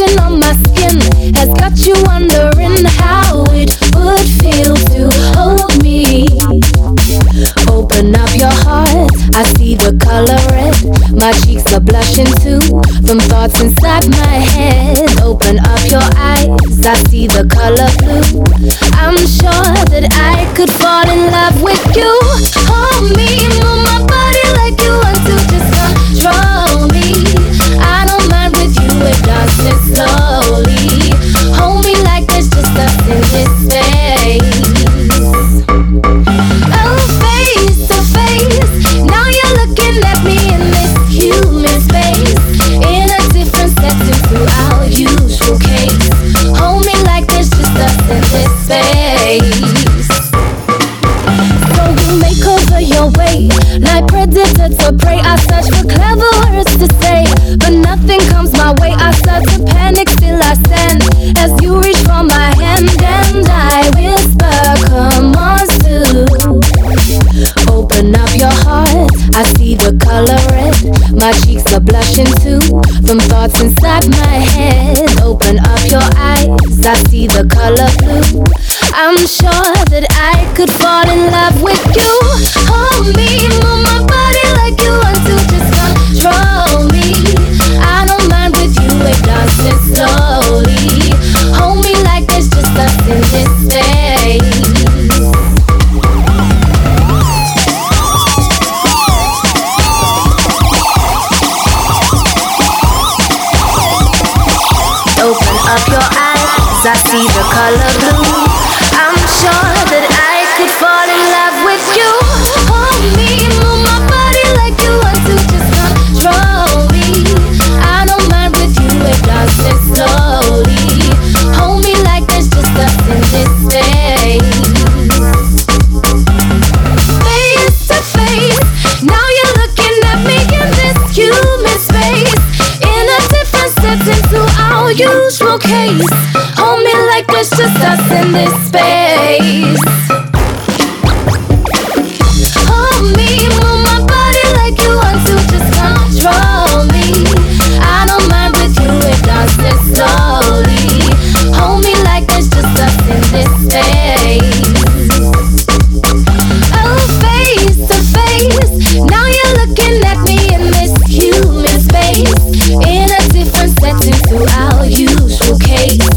tugging on my skin has got you wondering how it would feel to hold me. Open up your heart, I see the color red. My cheeks are blushing too from thoughts inside my head. Open up your eyes, I see the color blue. I'm sure that I could fall in love with you. Hold me, move my body like you want to, just control me. I don't mind with you, it dancing slowly. Hold me like there's just us in this space. Oh, face to face, now you're looking at me in this human space. In a different setting to our usual case. Hold me like there's just us in this space. So you make over your way, like predator to prey. I search for clever words to say, but nothing comes my way. I start to panic, still I stand as you reach for my hand, and I whisper, come on, Sue. Open up your heart, I see the color red. My cheeks are blushing too from thoughts inside my head. Open up your eyes, I see the color blue. I'm sure that I could fall in love with you. Hold me, move my body like you want to, just control me. I don't mind with you, it dancing slowly. Hold me like there's just us in this space. Open up your eyes, I see the color blue. I'm sure that I could fall in love with you. Hold me, move my body like you want to, just control me. I don't mind with you, it dancing slowly. Hold me like there's just us in this space. Face to face, now you're looking at me in this human space. In a different setting to our usual case. Hold me like there's just us in this space. Hold me, move my body like you want to, just control me. I don't mind with you, it dancing slowly. Hold me like there's just us in this space. Oh, face to face, now you're looking at me in this human space. In a different setting to our usual case.